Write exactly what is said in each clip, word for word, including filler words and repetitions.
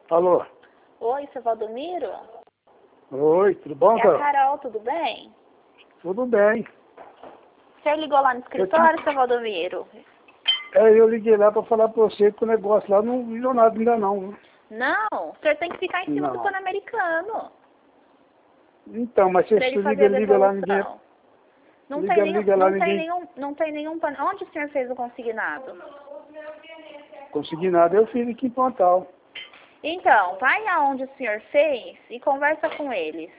Alô? Oi, seu Valdomiro? Oi, tudo bom, É a Carol? Carol, tudo bem? Tudo bem. O senhor ligou lá no escritório, seu Valdomiro? É, eu liguei lá pra falar pra você que o negócio lá não virou nada ainda não. Viu? Não, o senhor tem que ficar em cima do Não. Pan-Americano. Então, mas você Pra ele liga, fazer a liga lá, ninguém... devolução. Não Liga, tem nenhum, liga lá, não tem ninguém nenhum, não tem nenhum pan... Onde o senhor fez o consignado? consegui nada. Eu fiz aqui em Pontal. Então, vai aonde o senhor fez e conversa com eles.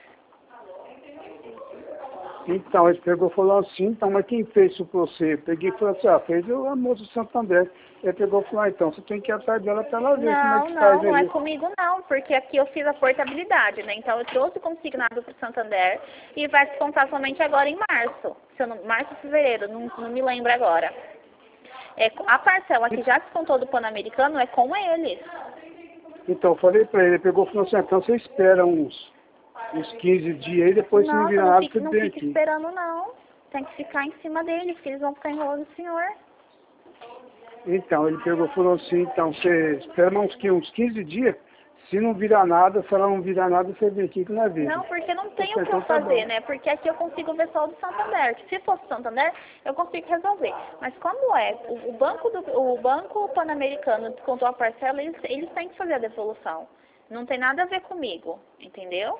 Então, ele pegou e falou assim, então, mas quem fez isso pra você? Eu peguei e falei assim, ah, fez a moça do Santander. Ele pegou e falou, ah, então, você tem que ir atrás dela pra ela ver como é Não, que não, faz não é aí. comigo não, porque aqui eu fiz a portabilidade, né? Então eu trouxe o consignado para o Santander e vai descontar somente agora em março. Se eu não, março ou fevereiro, não, não me lembro agora. É, a parcela que já descontou do Pan-Americano é com eles. Então, eu falei pra ele, ele pegou e falou assim, então você espera uns, uns quinze dias aí, depois se não Nossa, virar não nada, fique, você não vem fique aqui. esperando não. Tem que ficar em cima deles, que eles vão ficar enrolando o senhor. Então, ele pegou e falou assim, então você espera mais uns, uns quinze dias, se não virar nada, se ela não virar nada, você vem aqui que nós vemos. Não, porque não tem o que Então eu tá fazer, bom. né? Porque aqui eu consigo ver só o do Santander. Que se fosse o Santander, eu consigo resolver. Mas como é, o, o banco do, o banco Pan-Americano descontou a parcela, eles, eles têm que fazer a devolução. Não tem nada a ver comigo, entendeu?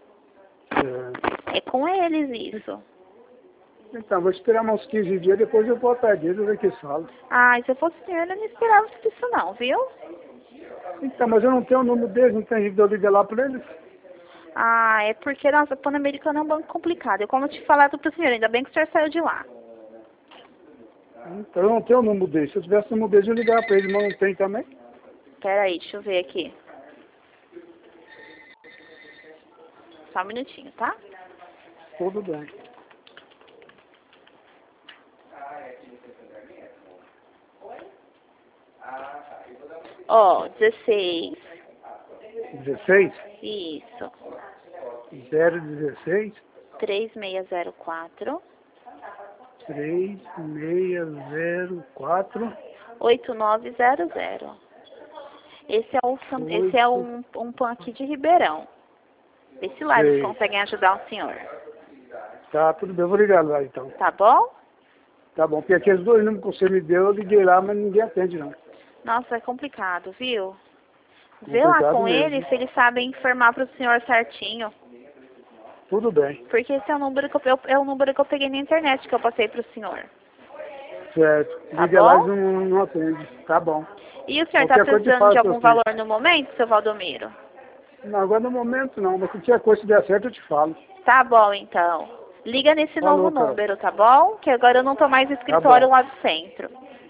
É. É com eles isso. Então, vou esperar mais uns quinze dias, depois eu vou atrás deles, ver o que eles falam. Ah, se eu fosse senhor, eu não esperava isso não, viu? Então, mas eu não tenho o número deles, não tem jeito de eu ligar lá pra eles. Ah, é porque, nossa, Pan-Americano é um banco complicado. Eu como eu te falado pro senhor, ainda bem que o senhor saiu de lá. Então, eu não tenho o número deles. Se eu tivesse o número deles, eu ia ligar pra eles, mas não tem também. Pera aí, deixa eu ver aqui. Só um minutinho, tá? Tudo bem. Ó, dezesseis. dezesseis? Isso. zero dezesseis? três seis zero quatro. três seis zero quatro. oito nove zero zero. Esse é, o, San- esse é um, um pan aqui de Ribeirão. Vê se lá eles Sei. conseguem ajudar o senhor. Tá, tudo bem. Eu vou ligar lá, então. Tá bom? Tá bom. Porque aqueles dois números que você me deu, eu liguei lá, mas ninguém atende, não. Nossa, é complicado, viu? Vê lá Complicado com mesmo. eles se eles sabem informar pro senhor certinho. Tudo bem. Porque esse é o número que eu, eu- é o número que eu peguei na internet que eu passei pro senhor. Certo. Tá Liga lá e bom? não, não atende. Tá bom. E o senhor tá Qualquer coisa eu te precisando falo de pra algum você. valor no momento, seu Valdomiro? Não, agora no momento não, mas qualquer coisa se der certo eu te falo. Tá bom, então. Liga nesse Falou, novo Carol. número, tá bom? Que agora eu não tô mais no Tá escritório bom. lá do centro.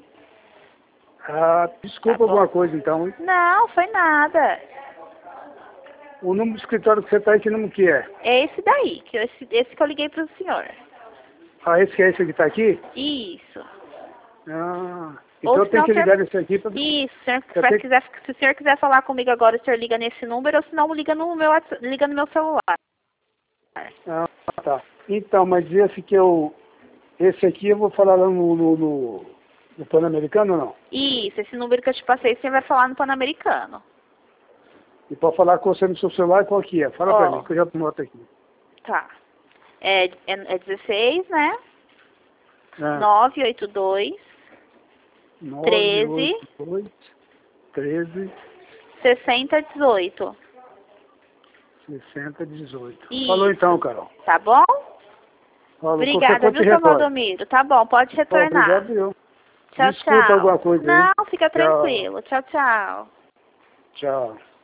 Ah, Tá desculpa bom? alguma coisa então, hein? Não, foi nada. O número do escritório que você tá aí, que número que é? É esse daí, que eu- esse, esse que eu liguei pro senhor. Ah, esse que é esse que tá aqui? Isso. Ah, então Ou eu se tenho não, que o senhor... ligar nesse aqui pra... Isso, se o, senhor eu tenho... quiser, se o senhor quiser falar comigo agora, o senhor liga nesse número, ou se não, liga no meu, whats- liga no meu celular. Ah, tá. Então, mas esse que eu... Esse aqui eu vou falar lá no... no, no, no Pan-Americano ou não? Isso, esse número que eu te passei, você vai falar no Pan-Americano. E pode falar com você no seu celular qual que é? Fala Ó. pra mim, que eu já anoto aqui. Tá. É, é, é dezesseis, né? Ah, nove oito dois, nove, treze, oito, dois, treze, sessenta, dezoito. sessenta, dezoito. Isso. Falou então, Carol. Tá bom? Falou. Qualquer Obrigada, coisa viu, te seu retorno. Valdomiro? Tá bom, pode Ó, retornar. obrigado eu. Tchau, Desculpa tchau. alguma coisa aí. Não, fica Tchau. tranquilo. Tchau, tchau. Tchau.